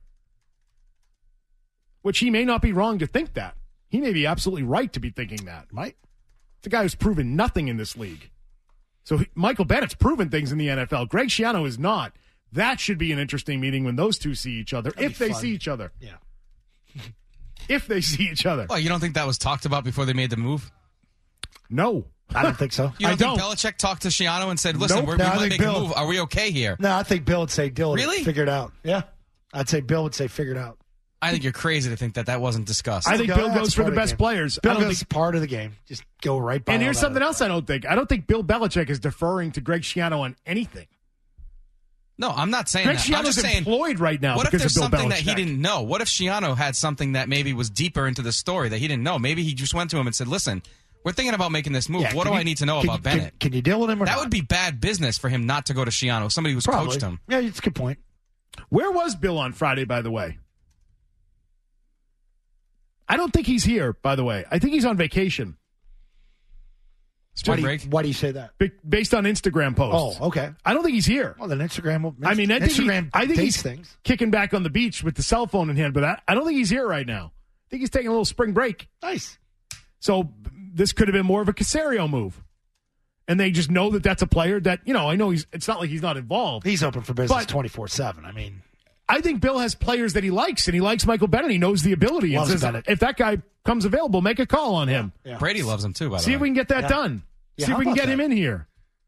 S5: Which he may not be wrong to think that. He may be absolutely right to be thinking that.
S3: Right.
S5: It's a guy who's proven nothing in this league. So he, Michael Bennett's proven things in the N F L. Greg Schiano is not. That should be an interesting meeting when those two see each other,
S3: That'd
S5: if
S3: be
S5: they
S3: fun.
S5: see each other.
S3: Yeah.
S5: If they see each other.
S1: Well, you don't think that was talked about before they made the move?
S5: No.
S3: I don't think so.
S1: You don't
S5: I
S1: think
S5: don't.
S1: Belichick talked to Schiano and said, listen,
S3: Nope.
S1: we're,
S3: No,
S1: we
S3: I
S1: might
S3: think
S1: make
S3: Bill-
S1: a move. Are we okay here?
S3: No, I think Bill would say, Dylan,
S1: Really?
S3: figure it out. Yeah. I'd say Bill would say, figure it out.
S1: I think you're crazy to think that that wasn't discussed.
S5: I think
S3: Go,
S5: Bill
S3: that's
S5: goes for
S3: part
S5: the
S3: of the
S5: best
S3: game.
S5: players.
S3: Bill
S5: I don't
S3: goes
S5: think,
S3: part of the game. Just go right by
S5: and
S3: all
S5: here's
S3: that
S5: something
S3: other-
S5: else I don't think. I don't think Bill Belichick is deferring to Greg Schiano on anything.
S1: No, I'm not saying
S5: Greg
S1: that. I'm
S5: Schiano's
S1: just saying,
S5: employed right now
S1: what if
S5: because
S1: there's
S5: of Bill
S1: something that he
S5: Belichick.
S1: didn't know? What if Schiano had something that maybe was deeper into the story that he didn't know? Maybe he just went to him and said, listen, we're thinking about making this move.
S3: Yeah,
S1: what do
S3: can
S1: I
S3: you-
S1: need to know
S3: can
S1: about
S3: you- can-
S1: Bennett?
S3: Can you deal with him or
S1: That
S3: not?
S1: would be bad business for him not to go to Schiano, somebody who's
S3: Probably.
S1: coached him.
S3: Yeah, it's a good point.
S5: Where was Bill on Friday, by the way? I don't think he's here, by the way. I think he's on vacation.
S3: Why
S1: Spring
S3: do, you,
S1: break?
S3: why do you say that?
S5: Be- based on Instagram posts.
S3: Oh, okay.
S5: I don't think he's here.
S3: Well, then Instagram will.
S5: I mean, I think, he-
S3: Instagram
S5: I think
S3: dates
S5: he's
S3: things.
S5: kicking back on the beach with the cell phone in hand, but I, I don't think he's here right now. I think he's taking a little spring break.
S3: Nice.
S5: So this could have been more of a Casario move. And they just know that that's a player that, you know, I know he's, it's not like he's not involved.
S3: He's open for business
S5: But-
S3: twenty-four seven. I mean,
S5: I think Bill has players that he likes, and he likes Michael Bennett. He knows the ability. And
S3: Loves
S5: says,
S3: Bennett.
S5: if that guy comes available, make a call on him.
S3: yeah.
S1: Brady loves him too, by the
S5: See
S1: way.
S5: if we can get that
S3: Yeah.
S5: done.
S3: Yeah,
S5: See if
S3: how
S5: we can
S3: about
S5: get him
S3: that?
S5: in here.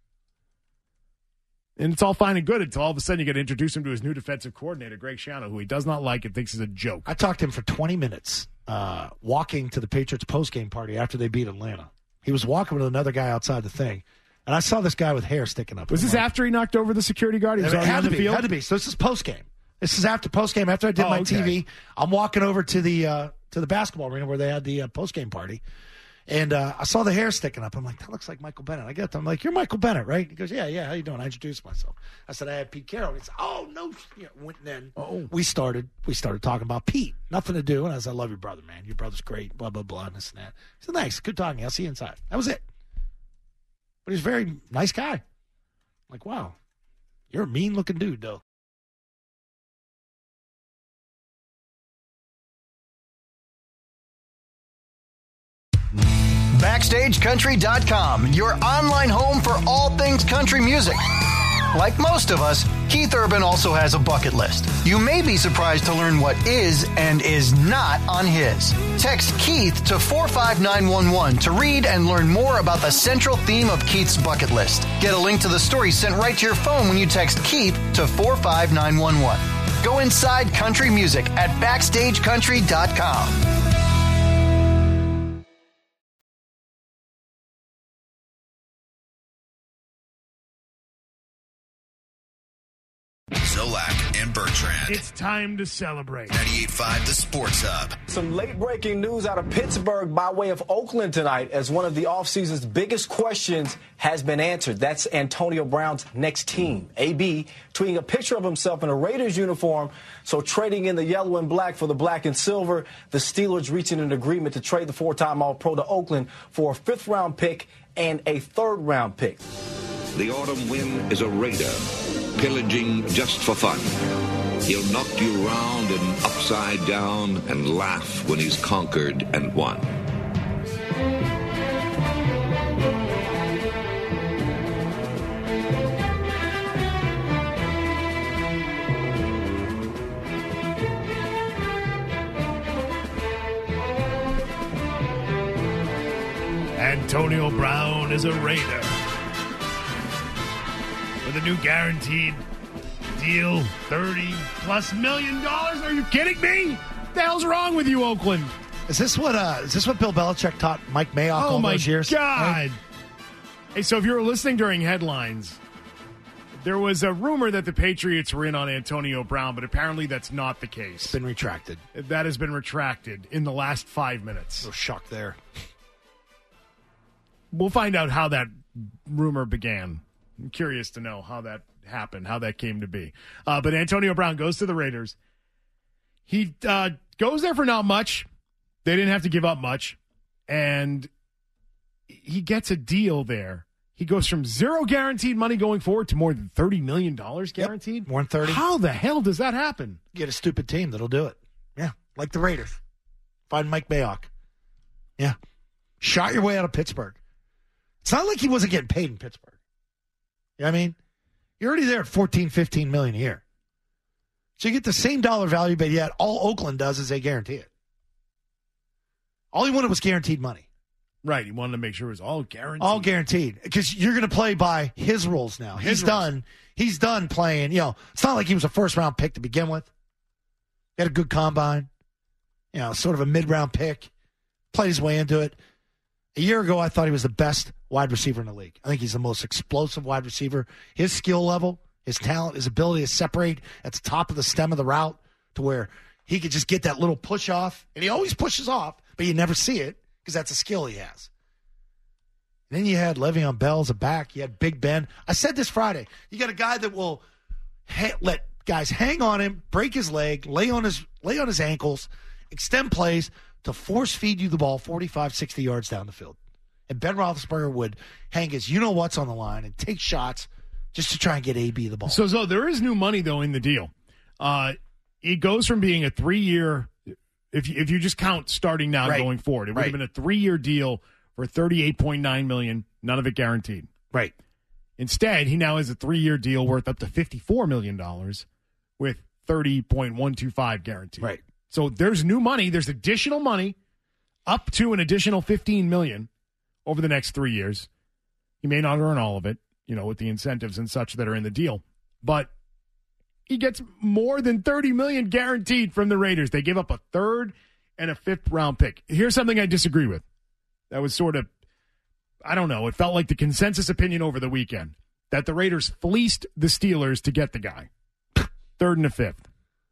S5: And it's all fine and good until all of a sudden you got to introduce him to his new defensive coordinator, Greg Schiano, who he does not like and thinks is a joke.
S3: I talked to him for twenty minutes uh, walking to the Patriots postgame party after they beat Atlanta. He was walking with another guy outside the thing. And I saw this guy with hair sticking up.
S5: Was
S3: I'm
S5: this
S3: like,
S5: after he knocked over the security guard? He was
S3: It
S5: already
S3: had
S5: on
S3: to
S5: the
S3: be.
S5: field?
S3: Had to be. So this is postgame. This is after postgame. After I did
S5: Oh,
S3: my
S5: okay.
S3: T V, I'm walking over to the uh, to the basketball arena where they had the uh, postgame party, and uh, I saw the hair sticking up. I'm like, that looks like Michael Bennett. I get. I'm like, you're Michael Bennett, right? He goes, yeah, yeah. How you doing? I introduced myself. I said I had Pete Carroll. He said, oh no. You know, went then.
S5: Oh.
S3: We started. We started talking about Pete. Nothing to do. And I said, I love your brother, man. Your brother's great. Blah blah blah. And this and that. He said, nice. Good talking. I'll see you inside. That was it. But he's a very nice guy. I'm like, wow, you're a mean looking dude, though.
S6: Backstage Country dot com, your online home for all things country music. Like most of us, Keith Urban also has a bucket list. You may be surprised to learn what is and is not on his. Text Keith to four five nine one one to read and learn more about the central theme of Keith's bucket list. Get a link to the story sent right to your phone when you text Keith to four five nine one one. Go inside country music at Backstage Country dot com.
S14: Zolak and Bertrand.
S5: It's time to celebrate.
S14: ninety-eight point five The Sports Hub.
S9: Some late breaking news out of Pittsburgh by way of Oakland tonight, as one of the offseason's biggest questions has been answered. That's Antonio Brown's next team. A B tweeting a picture of himself in a Raiders uniform, so trading in the yellow and black for the black and silver. The Steelers reaching an agreement to trade the four-time All-Pro to Oakland for a fifth-round pick and a third-round pick.
S15: The autumn wind is a raider, pillaging just for fun. He'll knock you round and upside down and laugh when he's conquered and won.
S5: Antonio Brown is a Raider. With a new guaranteed deal, thirty plus million dollars. Are you kidding me? What the hell's wrong with you, Oakland?
S3: Is this what uh, is this what Bill Belichick taught Mike Mayock
S5: Oh
S3: all
S5: my
S3: those years?
S5: God!
S3: Right?
S5: Hey, so if you were listening during headlines, there was a rumor that the Patriots were in on Antonio Brown, but apparently that's not the case.
S3: It's been retracted.
S5: That has been retracted in the last five minutes.
S3: No shock there.
S5: We'll find out how that rumor began. I'm curious to know how that happened, how that came to be. Uh, but Antonio Brown goes to the Raiders. He uh, goes there for not much. They didn't have to give up much. And he gets a deal there. He goes from zero guaranteed money going forward to more than thirty million dollars guaranteed.
S3: Yep, more than thirty.
S5: How the hell does that happen?
S3: Get a stupid team that'll do it. Yeah, like the Raiders. Find Mike Mayock. Yeah. Shot your way out of Pittsburgh. It's not like he wasn't getting paid in Pittsburgh. You know what I mean? You're already there at fourteen, fifteen million a year. So you get the same dollar value, but yet all Oakland does is they guarantee it. All he wanted was guaranteed money.
S5: Right. He wanted to make sure it was all guaranteed.
S3: All guaranteed. Because you're going to play by his rules now.
S5: His
S3: he's
S5: rules.
S3: done. He's done playing. You know, it's not like he was a first-round pick to begin with. He had a good combine. You know, sort of a mid-round pick. Played his way into it. A year ago, I thought he was the best wide receiver in the league. I think he's the most explosive wide receiver. His skill level, his talent, his ability to separate at the top of the stem of the route to where he could just get that little push off. And he always pushes off, but you never see it because that's a skill he has. And then you had Le'Veon Bell as a back. You had Big Ben. I said this Friday. You got a guy that will ha- let guys hang on him, break his leg, lay on his lay on his ankles, extend plays to force feed you the ball forty-five, sixty yards down the field. And Ben Roethlisberger would hang his you-know-what's on the line and take shots just to try and get A B the ball.
S5: So, so there is new money, though, in the deal. Uh, it goes from being a three-year, if you, if you just count starting now
S3: Right.
S5: going forward, it would
S3: Right.
S5: have been a three-year deal for thirty-eight point nine million dollars, none of it guaranteed.
S3: Right.
S5: Instead, he now has a three-year deal worth up to fifty-four million dollars with thirty point one two five guaranteed.
S3: Right.
S5: So there's new money. There's additional money up to an additional fifteen million dollars over the next three years. He may not earn all of it, you know, with the incentives and such that are in the deal. But he gets more than thirty million dollars guaranteed from the Raiders. They give up a third and a fifth round pick. Here's something I disagree with. That was sort of, I don't know, it felt like the consensus opinion over the weekend that the Raiders fleeced the Steelers to get the guy. Third and a fifth.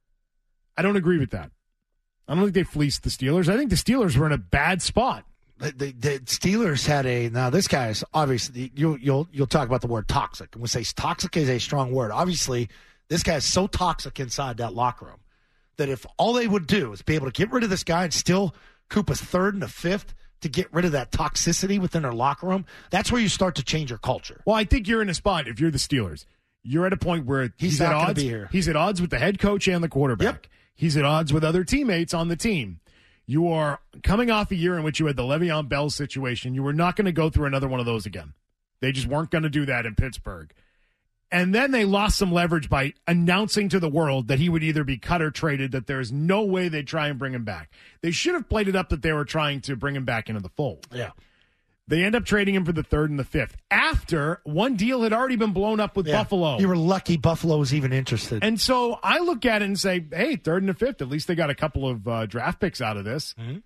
S5: I don't agree with that. I don't think they fleeced the Steelers. I think the Steelers were in a bad spot.
S3: The, the, the Steelers had a now. This guy is obviously you'll you'll you'll talk about the word toxic, and we say toxic is a strong word. Obviously, this guy is so toxic inside that locker room that if all they would do is be able to get rid of this guy and still coop a third and a fifth to get rid of that toxicity within their locker room, that's where you start to change your culture.
S5: Well, I think you're in a spot if you're the Steelers. You're at a point where
S3: He's
S5: he's,
S3: not
S5: at
S3: gonna
S5: odds.
S3: be here.
S5: He's at odds with the head coach and the quarterback.
S3: Yep.
S5: He's at odds with other teammates on the team. You are coming off a year in which you had the Le'Veon Bell situation. You were not going to go through another one of those again. They just weren't going to do that in Pittsburgh. And then they lost some leverage by announcing to the world that he would either be cut or traded, that there's no way they'd try and bring him back. They should have played it up that they were trying to bring him back into the fold.
S3: Yeah.
S5: They end up trading him for the third and the fifth after one deal had already been blown up with
S3: Yeah.
S5: Buffalo.
S3: You were lucky Buffalo was even interested.
S5: And so I look at it and say, hey, third and a fifth. At least they got a couple of uh, draft picks out of this.
S3: Mm-hmm.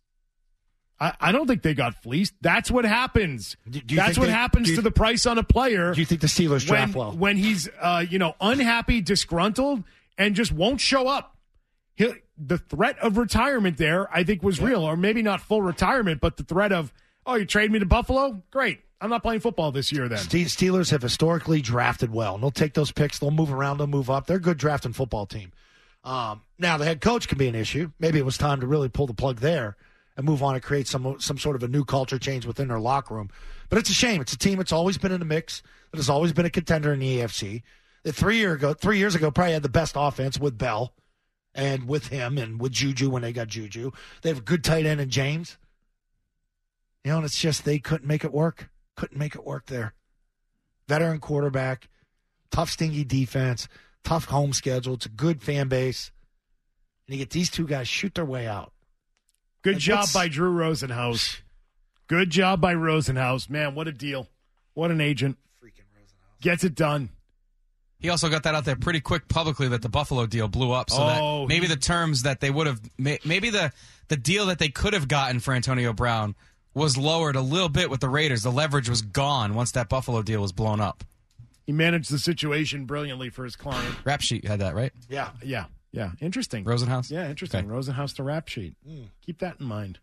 S5: I, I don't think they got fleeced. That's what happens.
S3: Do, do you
S5: That's
S3: think
S5: what
S3: they-
S5: happens
S3: do you-
S5: to the price on a player.
S3: Do you think the Steelers
S5: when,
S3: draft well?
S5: when he's uh, you know unhappy, disgruntled, and just won't show up? He'll, the threat of retirement there, I think, was real, or maybe not full retirement, but the threat of, oh, you trade me to Buffalo? Great. I'm not playing football this year then.
S3: Ste- Steelers have historically drafted well. And they'll take those picks. They'll move around. They'll move up. They're a good drafting football team. Um, now, the head coach can be an issue. Maybe it was time to really pull the plug there and move on and create some some sort of a new culture change within their locker room. But it's a shame. It's a team that's always been in the mix, that has always been a contender in the A F C. That three year ago, three years ago, probably had the best offense with Bell and with him and with Juju when they got Juju. They have a good tight end in James. You know, and it's just they couldn't make it work. Couldn't make it work there. Veteran quarterback, tough, stingy defense, tough home schedule. It's a good fan base. And you get these two guys shoot their way out.
S5: Good
S3: Like,
S5: job
S3: what's-
S5: by Drew Rosenhaus. Good job by Rosenhaus. Man, what a deal. What an agent.
S3: Freaking Rosenhaus.
S5: Gets it done.
S1: He also got that out there pretty quick publicly that the Buffalo deal blew up, so
S5: Oh,
S1: that maybe
S5: he-
S1: the terms that they would have, may- maybe the the deal that they could have gotten for Antonio Brown was lowered a little bit with the Raiders. The leverage was gone once that Buffalo deal was blown up.
S5: He managed the situation brilliantly for his client.
S1: Rap Sheet had that, right?
S3: Yeah.
S5: Yeah, yeah. Interesting.
S1: Rosenhaus?
S5: Yeah, interesting.
S1: Okay.
S5: Rosenhaus to Rap Sheet.
S3: Mm.
S5: Keep that in mind.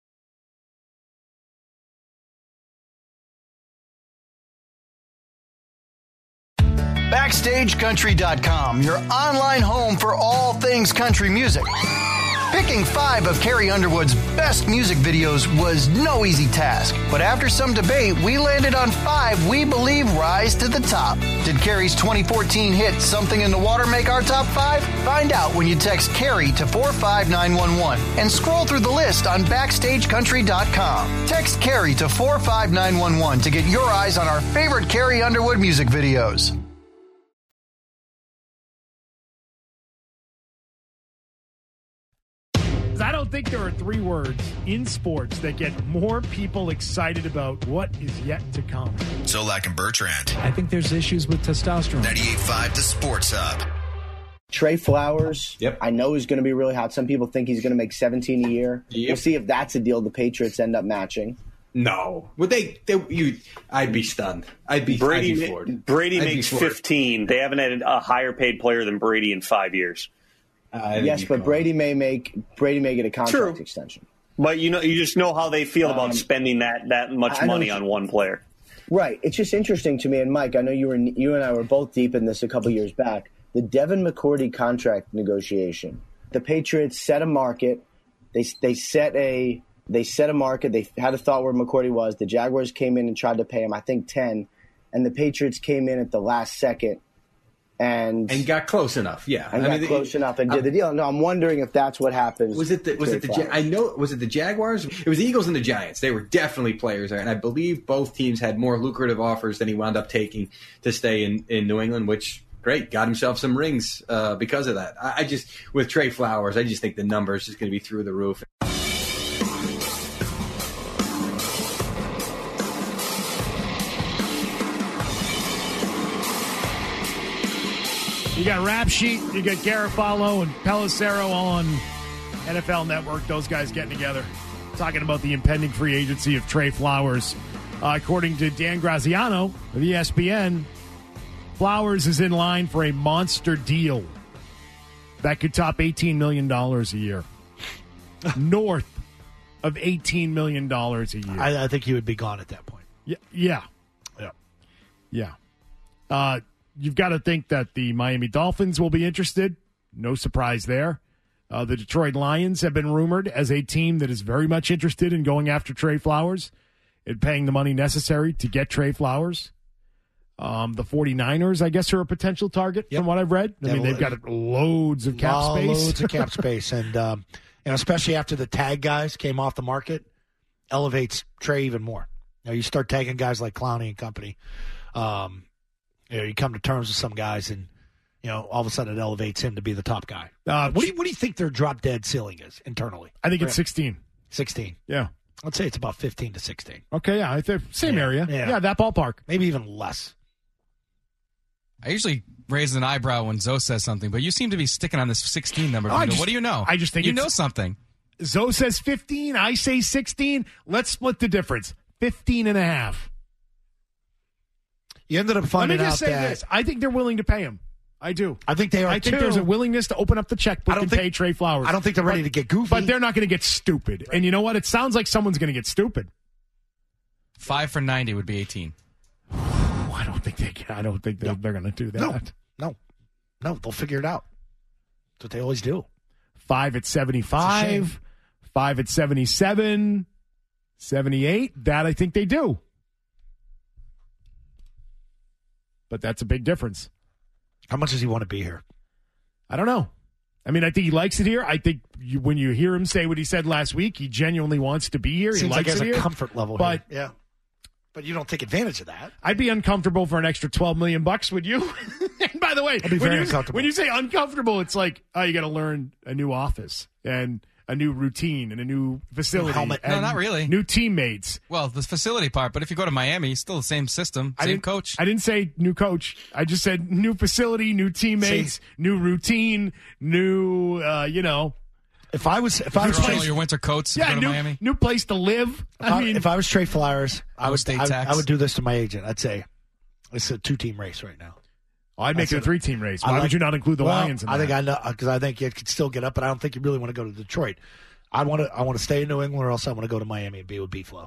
S6: Backstage Country dot com, your online home for all things country music. Picking five of Carrie Underwood's best music videos was no easy task, but after some debate, we landed on five we believe rise to the top. Did Carrie's twenty fourteen hit Something in the Water make our top five? Find out when you text Carrie to four five nine one one and scroll through the list on Backstage Country dot com. Text Carrie to four five nine one one to get your eyes on our favorite Carrie Underwood music videos.
S5: Because I don't think there are three words in sports that get more people excited about what is yet to come.
S14: Zolak and Bertrand.
S16: I think there's issues with testosterone.
S14: ninety-eight point five The Sports Hub.
S17: Trey Flowers, yep. I know he's going to be really hot. Some people think he's going to make seventeen a year. Yep. We'll see if that's a deal the Patriots end up matching.
S18: No. Would they, they you I'd be stunned. I'd be
S19: Brady
S18: I'd be floored.
S19: Brady
S18: I'd
S19: makes fifteen. They haven't had a higher paid player than Brady in five years.
S17: Uh, yes, but Brady may make Brady may get a contract
S19: True.
S17: extension.
S19: But you know you just know how they feel
S17: Um,
S19: about spending that, that much
S17: I
S19: money
S17: know-
S19: on one player.
S17: Right. It's just interesting to me, and Mike, I know you were you and I were both deep in this a couple years back. The Devin McCourty contract negotiation. The Patriots set a market. They they set a they set a market. They had a thought where McCourty was. The Jaguars came in and tried to pay him, I think, ten, and the Patriots came in at the last second and
S18: and got close enough. Yeah,
S17: and
S18: I
S17: got
S18: mean,
S17: close
S18: it,
S17: enough and
S18: I'm,
S17: did the deal. No, I'm wondering if that's what happens.
S18: Was it the was it the Ja- I know was it the Jaguars? It was the Eagles and the Giants. They were definitely players there, and I believe both teams had more lucrative offers than he wound up taking to stay in, in New England, which. Great, got himself some rings uh, because of that. I, I just, with Trey Flowers, I just think the number is just going to be through the roof.
S5: You got Rap Sheet, you got Garofalo and Pelissero on N F L Network. Those guys getting together, talking about the impending free agency of Trey Flowers. Uh, according to Dan Graziano of E S P N, Flowers is in line for a monster deal that could top eighteen million dollars a year. North of eighteen million dollars a year.
S3: I, I think he would be gone at that point.
S5: Yeah. Yeah.
S3: Yeah.
S5: Yeah. Uh, you've got to think that the Miami Dolphins will be interested. No surprise there. Uh, the Detroit Lions have been rumored as a team that is very much interested in going after Trey Flowers and paying the money necessary to get Trey Flowers. Um, the 49ers, I guess, are a potential target yep. from what I've read. I
S3: yeah,
S5: mean, they've got loads of cap
S3: lo-
S5: space.
S3: Loads of cap space. And, um, and especially after the tag guys came off the market, elevates Trey even more. You know, you start tagging guys like Clowney and company. Um, you know, you come to terms with some guys, and you know, all of a sudden it elevates him to be the top guy. Uh, what do you what do you think their drop dead ceiling is internally?
S5: I think it's sixteen.
S3: Sixteen.
S5: Yeah.
S3: I'd say it's about fifteen to sixteen.
S5: Okay, yeah, I think same
S3: yeah,
S5: area.
S3: Yeah.
S5: yeah, that ballpark.
S3: Maybe even less.
S1: I usually raise an eyebrow when Zoe says something, but you seem to be sticking on this sixteen number.
S5: Oh, I just,
S1: what do you know?
S5: I just think
S1: you
S5: it's,
S1: know something.
S5: Zoe says fifteen. I say sixteen. Let's split the difference. fifteen and a half.
S3: You ended up finding
S5: Let me
S3: out
S5: just say
S3: that
S5: this. I think they're willing to pay him. I do.
S3: I think they are
S5: I think
S3: too.
S5: there's a willingness to open up the checkbook and
S3: think,
S5: pay Trey Flowers.
S3: I don't think they're ready
S5: but,
S3: to get goofy.
S5: But they're not going to get stupid. Right. And you know what? It sounds like someone's going to get stupid.
S1: Five for ninety would be eighteen.
S5: I don't think they can. I don't think they're, no. they're going to do that.
S3: No. no. No. They'll figure it out. That's what they always do.
S5: Five at seventy-five. Five at seventy-seven. seventy-eight. That I think they do. But that's a big difference.
S3: How much does he want to be here?
S5: I don't know. I mean, I think he likes it here. I think you, when you hear him say what he said last week, he genuinely wants to be here.
S3: Seems
S5: he likes
S3: like he has
S5: it
S3: a
S5: here.
S3: comfort level
S5: but,
S3: here. Yeah. But you don't take advantage of that.
S5: I'd be uncomfortable for an extra twelve million bucks, would you? And by the way,
S3: I'd be
S5: when,
S3: very
S5: you,
S3: uncomfortable.
S5: when you say uncomfortable, it's like, oh, you got to learn a new office and a new routine and a new facility.
S3: New helmet.
S1: No, not really.
S5: New teammates.
S1: Well, the facility part, but if you go to Miami, still the same system,
S5: I
S1: same
S5: didn't,
S1: coach.
S5: I didn't say new coach. I just said new facility, new teammates,
S3: See?
S5: new routine, new, uh, you know.
S3: If I was, if I was,
S1: all your winter coats.
S5: Yeah,
S1: go to
S5: new,
S1: Miami.
S5: new place to live.
S3: If
S5: I,
S3: I,
S5: mean,
S3: if I was Trey Flowers, I
S1: No
S3: would,
S1: state
S3: I, would-
S1: tax.
S3: I would do this to my agent. I'd say, it's a two-team race right now.
S5: oh, I'd make
S3: I
S5: it a
S3: said-
S5: three-team race.
S3: I
S5: Why
S3: like-
S5: would you not include the
S3: well,
S5: Lions in
S3: I
S5: that?
S3: think I know because I think it could still get up, but I don't think you really want to go to Detroit. I want to. I want to stay in New England, or else I want to go to Miami and be with B-Flow.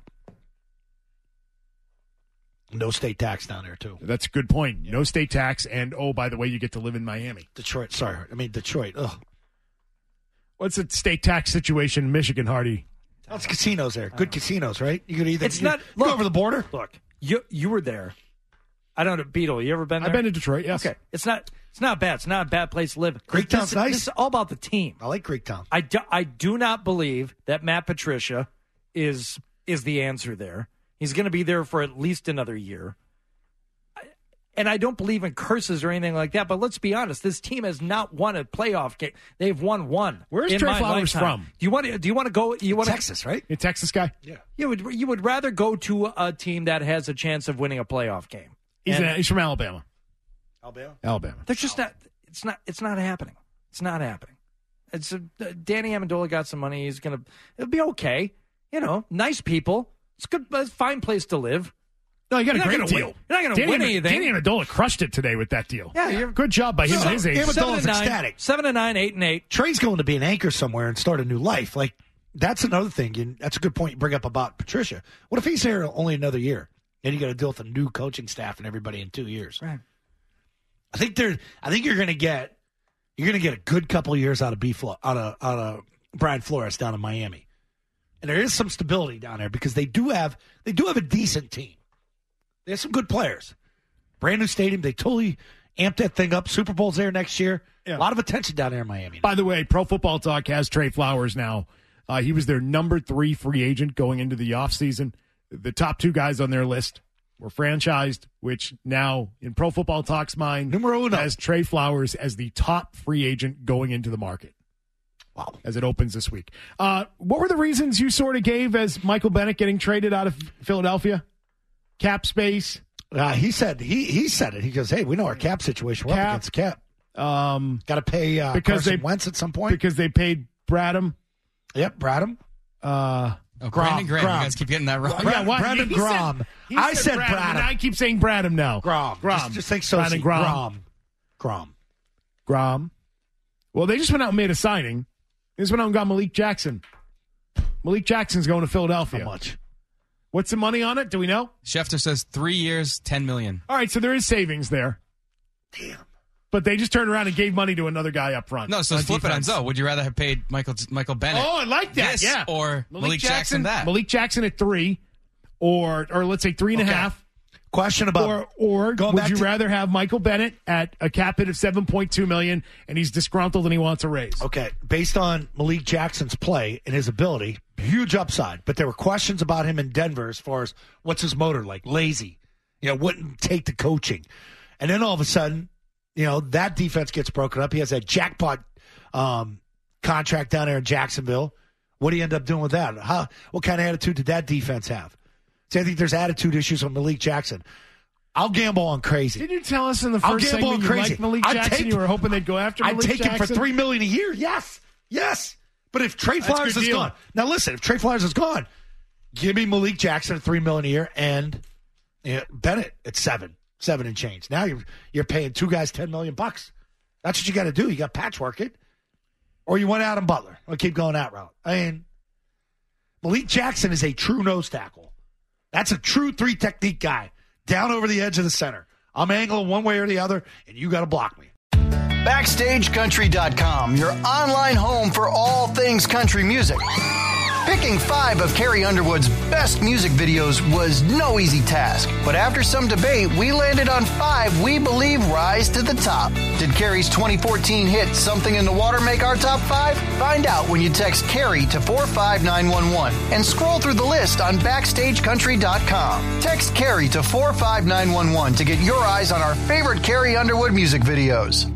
S3: No state tax down there too.
S5: That's a good point. No state tax, and oh, by the way, you get to live in Miami.
S3: Detroit. Sorry, I mean Detroit. Ugh.
S5: What's the state tax situation in Michigan, Hardy?
S3: That's casinos there. Good casinos, right? You could either
S7: It's
S3: you,
S7: not-
S3: you go
S7: look.
S3: over the border.
S7: Look, you you were there. I don't know, Beetle. You ever been there?
S5: I've been to Detroit. Yes.
S7: Okay, it's not it's not bad. It's not a bad place to live.
S3: Greektown's
S7: this,
S3: nice.
S7: This is all about the team.
S3: I like Greektown.
S7: I do, I do not believe that Matt Patricia is is the answer there. He's going to be there for at least another year. And I don't believe in curses or anything like that, but let's be honest. This team has not won a playoff game. They've won one.
S5: Where's
S7: in
S5: Trey
S7: my
S5: Flowers
S7: lifetime.
S5: from?
S7: Do you want to? Do you want to go? You want
S3: Texas, right?
S5: You a Texas guy?
S3: Yeah.
S7: You would. You would rather go to a team that has a chance of winning a playoff game.
S5: He's,
S7: And
S5: a, he's from Alabama.
S3: Alabama.
S5: Alabama.
S7: They're just not. It's not. It's not happening. It's not happening. It's a, Danny Amendola got some money. He's gonna. It'll be okay. You know, nice people. It's good. It's a fine place to live.
S5: No, you got
S7: You're
S5: a
S7: not
S5: great
S7: gonna
S5: deal.
S7: win. You're not going to
S5: Danny
S7: win
S5: Am-
S7: anything.
S5: Danny Amendola crushed it today with that deal.
S7: Yeah, you're,
S5: good job by him
S3: So,
S5: at his age.
S3: Amendola's
S7: seven and nine,
S3: ecstatic.
S7: seven and nine, eight and eight.
S3: Trey's going to be an anchor somewhere and start a new life. Like, that's another thing. You, that's a good point you bring up about Patricia. What if he's here only another year? And you got to deal with a new coaching staff and everybody in two years.
S7: Right.
S3: I think there. I think you're going to get you're going to get a good couple of years out of B Flo, out of out of Brian Flores down in Miami, and there is some stability down there because they do have they do have a decent team. They have some good players. Brand new stadium. They totally amped that thing up. Super Bowl's there next year.
S5: Yeah.
S3: A lot of attention down there in Miami.
S5: By the way, Pro Football Talk has Trey Flowers now. Uh, he was their number three free agent going into the offseason. The top two guys on their list were franchised, which now, in Pro Football Talk's mind,
S3: Numero uno.
S5: has Trey Flowers as the top free agent going into the market.
S3: Wow.
S5: As it opens this week. Uh, what were the reasons you sort of gave as Michael Bennett getting traded out of Philadelphia? Cap space?
S3: Uh, he said he he said it. He goes, "Hey, we know our cap situation. We're
S5: Cap.
S3: up against the cap.
S5: Um,
S3: Got to pay uh,
S5: because
S3: Carson
S5: they
S3: Wentz at some point.
S5: Because they paid Bradham.
S3: Yep, Bradham.
S5: Uh,
S1: Oh,
S3: Grom,
S1: Brandon Graham.
S3: Grom.
S1: You guys keep getting that wrong.
S3: Bra-
S5: yeah, what?
S3: Brandon
S5: He
S3: Grom.
S5: said- he
S3: I said
S5: Bradham,
S3: Bradham.
S5: and I keep saying Bradham now.
S3: Grom.
S5: Grom.
S3: Just, just think so.
S5: Brandon Grom.
S3: Grom. Grom.
S5: Grom. Well, they just went out and made a signing. They just went out and got Malik Jackson. Malik Jackson's going to Philadelphia.
S3: How much?
S5: What's the money on it? Do we know?
S1: Schefter says three years, ten million.
S5: All right, so there is savings there.
S3: Damn.
S5: But they just turned around and gave money to another guy up front.
S1: No, so
S5: on
S1: flip it on
S5: defense.
S1: Zoe. Would you rather have paid Michael Michael Bennett?
S5: Oh, I like that.
S1: This
S5: yeah.
S1: or Malik, Jackson, that.
S5: Malik Jackson at three, or or let's say three and a
S3: Okay.
S5: half.
S3: Question about
S5: Or or
S3: Going
S5: would
S3: back
S5: you
S3: to-
S5: rather have Michael Bennett at a cap hit of seven point two million and he's disgruntled and he wants a raise?
S3: Okay, based on Malik Jackson's play and his ability, huge upside. But there were questions about him in Denver as far as what's his motor like, lazy, you know, wouldn't take the coaching. And then all of a sudden, you know, that defense gets broken up. He has that jackpot um, contract down there in Jacksonville. What do you end up doing with that? How, what kind of attitude did that defense have? So I think there's attitude issues with Malik Jackson. I'll gamble on crazy.
S5: Didn't you tell us in the
S3: I'll
S5: first
S3: gamble
S5: segment
S3: on
S5: you
S3: crazy.
S5: liked Malik
S3: I'd
S5: Jackson?
S3: take-
S5: you were hoping they'd go after
S3: I'd
S5: Malik
S3: take
S5: Jackson?
S3: him for three million a year. Yes, yes. But if Trey
S5: That's a
S3: Flowers
S5: good
S3: is
S5: deal.
S3: gone, now listen. If Trey Flowers is gone, give me Malik Jackson at three million a year and you know, Bennett at seven, seven and change. Now you're you're paying two guys ten million bucks. That's what you got to do. You got to patchwork it, or you want Adam Butler. I'll keep going that route. I mean, Malik Jackson is a true nose tackle. That's a true three technique guy down over the edge of the center. I'm angling one way or the other, and you got to block me.
S6: Backstage Country dot com, your online home for all things country music. Picking five of Carrie Underwood's best music videos was no easy task, but after some debate, we landed on five we believe rise to the top. Did Carrie's twenty fourteen hit Something in the Water make our top five? Find out when you text Carrie to four five nine one one and scroll through the list on Backstage Country dot com. Text Carrie to four five nine one one to get your eyes on our favorite Carrie Underwood music videos.